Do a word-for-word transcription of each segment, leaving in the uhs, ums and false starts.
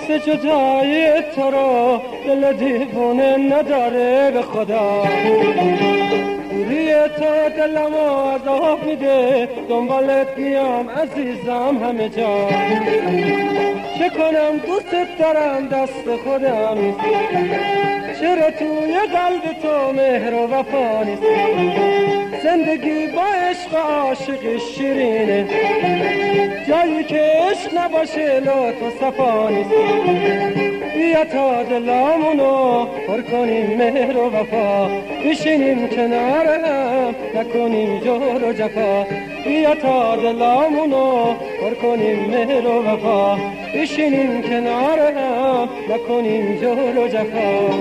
لحظه جدای تو رو دل دیوونه نداره به خدا. دوری تو دلم عذاب میده، دنبالت میام عزیزم همه جا. چه کنم دوست دارم دست خودم نیست، چرا توی قلب تو مهر و وفا نیست. زندگی با عشق عاشق شیرینه، جایی که عشق نباشه لطف و صفا نیست. بیا تا دلامونو پر کنیم مهر و وفا، بشینیم کنار هم نکنیم جور و جفا. بیا تا دلامونو پر کنیم مهر و وفا، بشینیم کنار هم نکنیم جور و جفا.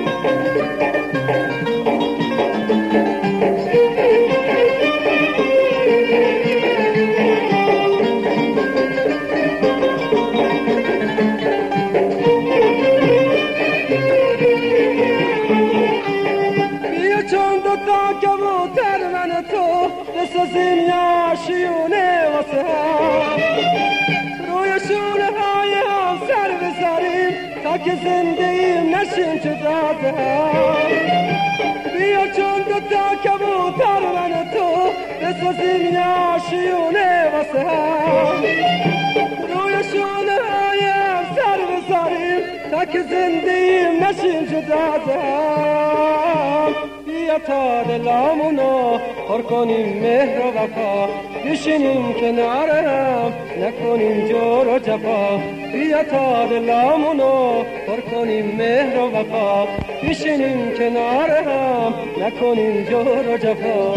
کبوتر من تو بسازیم یا شیونه واسه هم، روی شونه های هم سر بذاریم تا که زندگیم نشیم جدا هم. بیا چون دوتا کبوتر من تو بسازیم یا شیونه واسه هم، روی شونه های هم سر بذاریم تا که زندگیم نشیم جدا هم. بیا تا دلامونو پر کنیم مهر و وفا، بشینیم کنار هم نکنیم جور و جفا. بیا تا دلامونو پر کنیم مهر و وفا، بشینیم کنار هم نکنیم جور و جفا.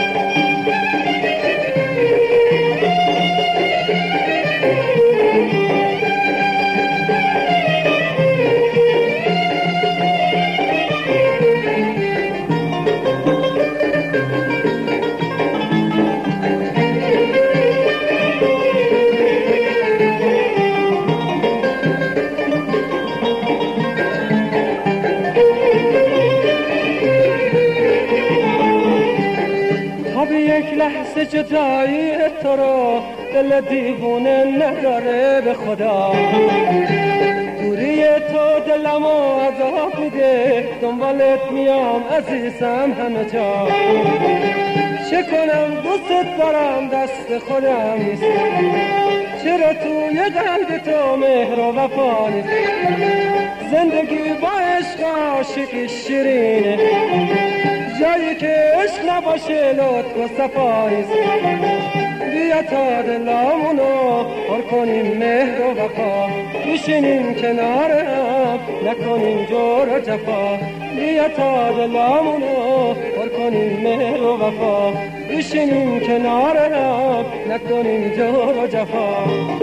یک لحظه جدایی تو رو دل دیوونه نداره به خدا. دوری تو دلمو عذاب میده، دنبالت میام عزیزم همه جا. چه کنم دوست دارم دست خودم نیست، چرا توی قلب تو مهر و وفا نیست. زندگی با عشق عاشق شیرینه، جایی که عشق نباشه لطف و صفا نیست. بیا تا دلامونو پر کنیم مهر و وفا، بشینیم کنار هم نکنیم جور و جفا. بیا تا دلامونو پر کنیم مهر و وفا، بشینیم کنار هم نکنیم جور و جفا.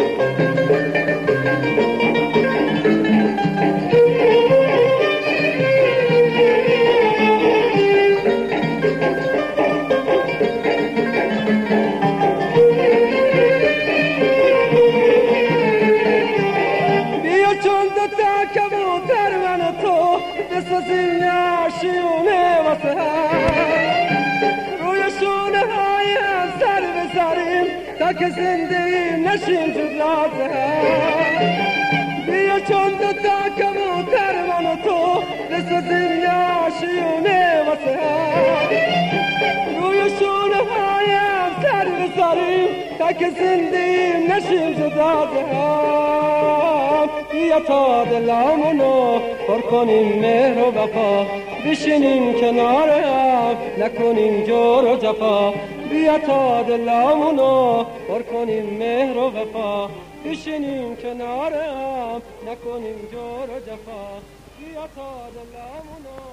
کبوتر من تو بسازیم یا شیونه واسه هم، روی شونه های هم سر بذاریم تا که زندگی نشیم جدا هم. بیا چون دوتا کبوتر من تو بسازیم یا شیونه واسه هم، روی شونه های هم سر بذاریم تا که زندگی نشیم جدا هم. بیا تا دلامونو پر کنیم مهر و وفا، بشینیم کنار هم نکنیم جور و جفا. بیا تا دلامونو پر کنیم مهر و وفا، بشینیم کنار هم نکنیم جور و جفا. بیا تا دلامونو